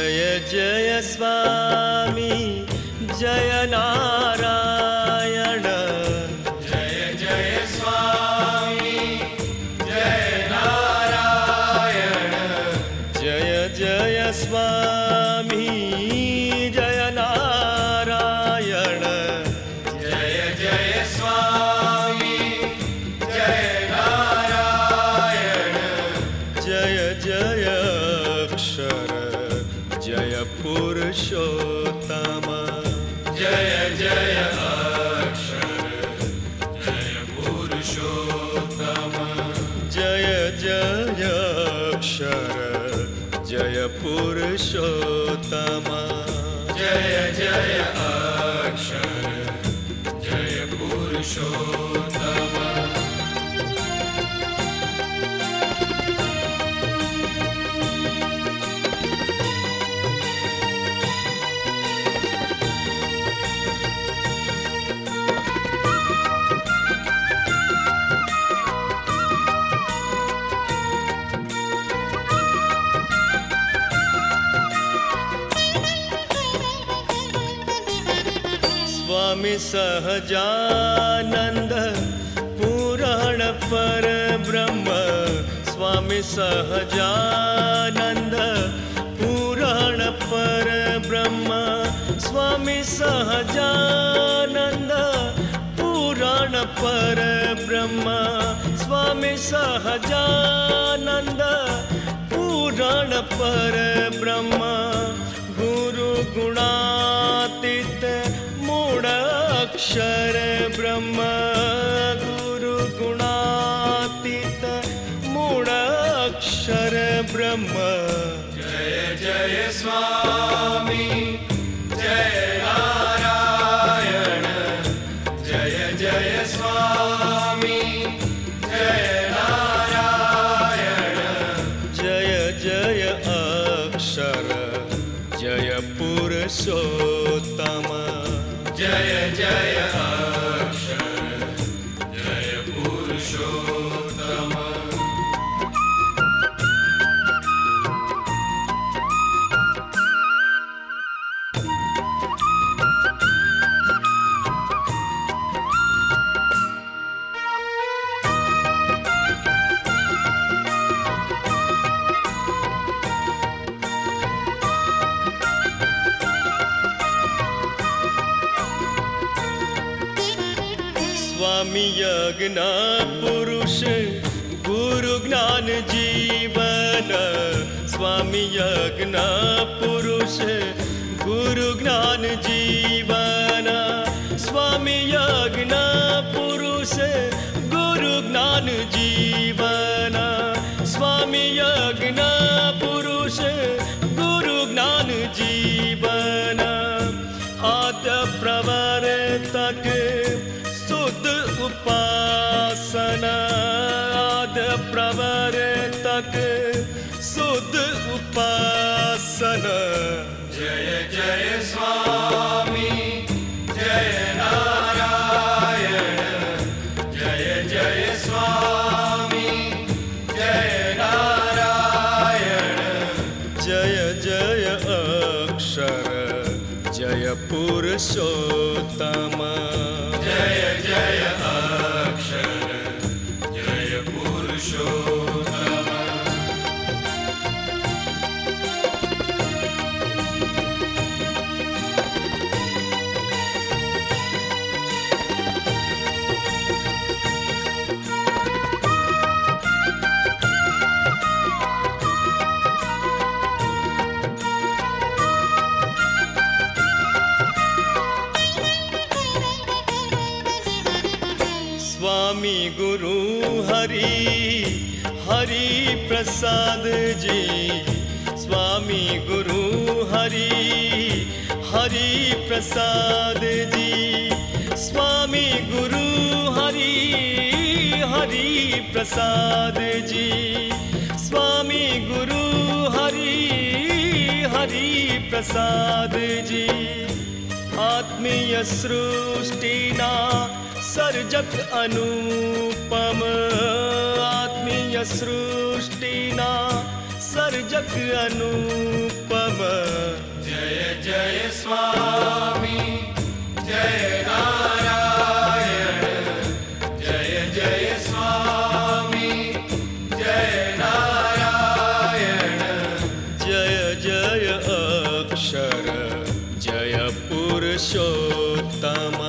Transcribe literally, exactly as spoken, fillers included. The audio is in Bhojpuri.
जय जय स्वामी जय नारायण जय जय स्वामी जय नारायण जय जय स्वामी जय नारायण जय जय स्वामी जय नारायण जय जय अक्षर जय पुरुषोत्तम जय जय अक्षर जय पुरुषोत्तम जय जय अक्षर जय पुरुषोत्तम जय जय अक्षर जय पुरुषोत्तम स्वामी सहजानंद पुराण पर ब्रह्म स्वामी सहजानंद पुराण पर ब्रह्म स्वामी सहजानंद पुराण पर ब्रह्म स्वामी सहजानंद पुराण पर ब्रह्म गुरु गुणातीत मूढ़ अक्षर ब्रह्म गुरु गुणातीत मूढ़ अक्षर ब्रह्म जय जय स्वामी जय नारायण जय जय स्वामी जय नारायण जय जय अक्षर जय पुरुषोत्तम जय जय अक्षर जय पुरुषोत्तम स्वामी यज्ञ पुरुष गुरु ज्ञान जीवन स्वामी यज्ञ पुरुष गुरु ज्ञान जीवन स्वामी यज्ञ पुरुष गुरु ज्ञान जीवन स्वामी यज्ञ पुरुष गुरु ज्ञान जीवन आद प्रवर तक शुद्ध उपासना आद प्रवर तक शुद्ध उपासना जय जय स्वामी जय नारायण जय जय स्वामी जय नारायण जय जय अक्षर जय पुरुषोत्तम जय जय अक्षर जय पुरुषोत्तम स्वामी गुरु हरि हरि प्रसाद जी स्वामी गुरु हरि हरि प्रसाद जी स्वामी गुरु हरि हरि प्रसाद जी स्वामी गुरु हरि हरि प्रसाद जी आत्मीय सृष्टिना सर्जक अनुपम आत्मीय सृष्टिना सर्जक अनुपम। जय जय स्वामी जय नारायण, जय जय स्वामी जय नारायण। जय जय अक्षर जय पुरुषोत्तम।